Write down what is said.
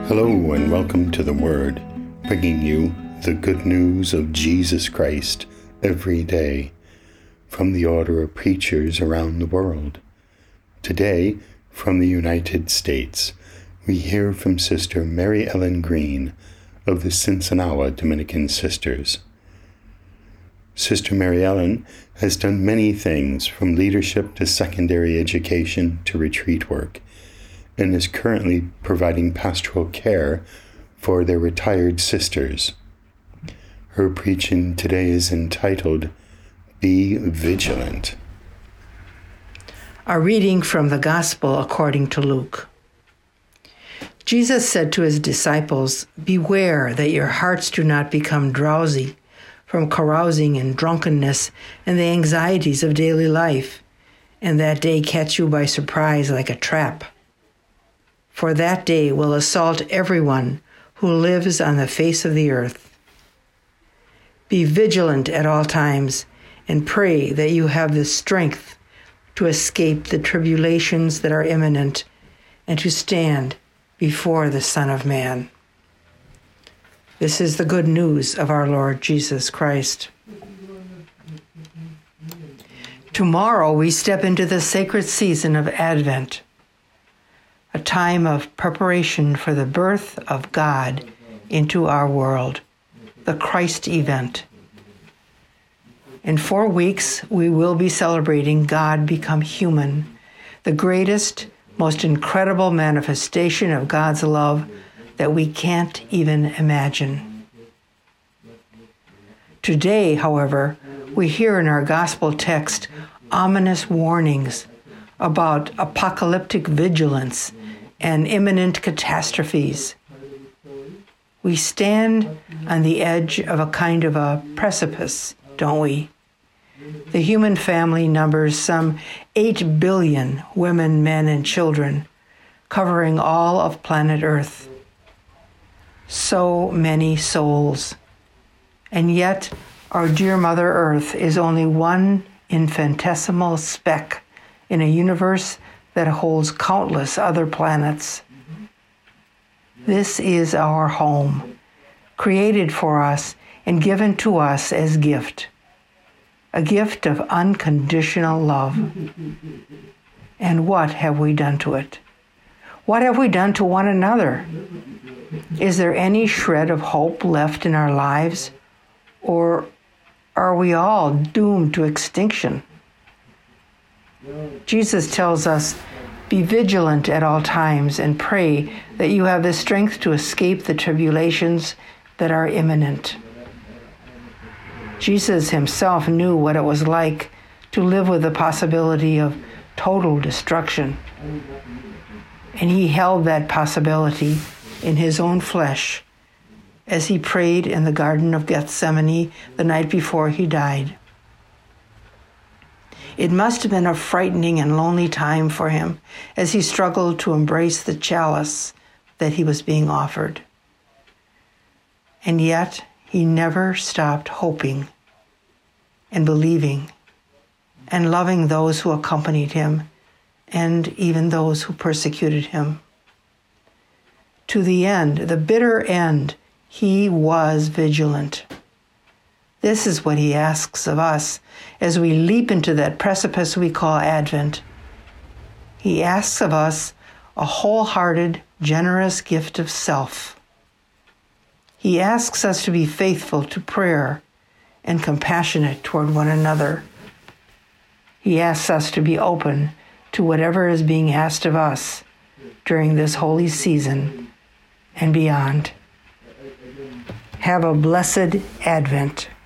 Hello and welcome to The Word, bringing you the good news of Jesus Christ every day from the order of preachers around the world. Today, from the United States, we hear from Sister Mary Ellen Green of the Sinsinawa Dominican Sisters. Sister Mary Ellen has done many things from leadership to secondary education to retreat work, and is currently providing pastoral care for their retired sisters. Her preaching today is entitled, Be Vigilant. A reading from the Gospel according to Luke. Jesus said to his disciples, "Beware that your hearts do not become drowsy from carousing and drunkenness and the anxieties of daily life, and that day catch you by surprise like a trap. For that day will assault everyone who lives on the face of the earth. Be vigilant at all times and pray that you have the strength to escape the tribulations that are imminent and to stand before the Son of Man." This is the good news of our Lord Jesus Christ. Tomorrow we step into the sacred season of Advent, a time of preparation for the birth of God into our world, the Christ event. In 4 weeks, we will be celebrating God become human, the greatest, most incredible manifestation of God's love that we can't even imagine. Today, however, we hear in our gospel text ominous warnings about apocalyptic vigilance and imminent catastrophes. We stand on the edge of a kind of a precipice, don't we? The human family numbers some 8 billion women, men, and children, covering all of planet Earth. So many souls. And yet, our dear Mother Earth is only one infinitesimal speck in a universe that holds countless other planets. This is our home, created for us and given to us as gift, a gift of unconditional love. And what have we done to it? What have we done to one another? Is there any shred of hope left in our lives, or are we all doomed to extinction? Jesus tells us, "Be vigilant at all times and pray that you have the strength to escape the tribulations that are imminent." Jesus himself knew what it was like to live with the possibility of total destruction. And he held that possibility in his own flesh as he prayed in the Garden of Gethsemane the night before he died. It must have been a frightening and lonely time for him as he struggled to embrace the chalice that he was being offered. And yet, he never stopped hoping and believing and loving those who accompanied him and even those who persecuted him. To the end, the bitter end, he was vigilant. This is what he asks of us as we leap into that precipice we call Advent. He asks of us a wholehearted, generous gift of self. He asks us to be faithful to prayer and compassionate toward one another. He asks us to be open to whatever is being asked of us during this holy season and beyond. Have a blessed Advent.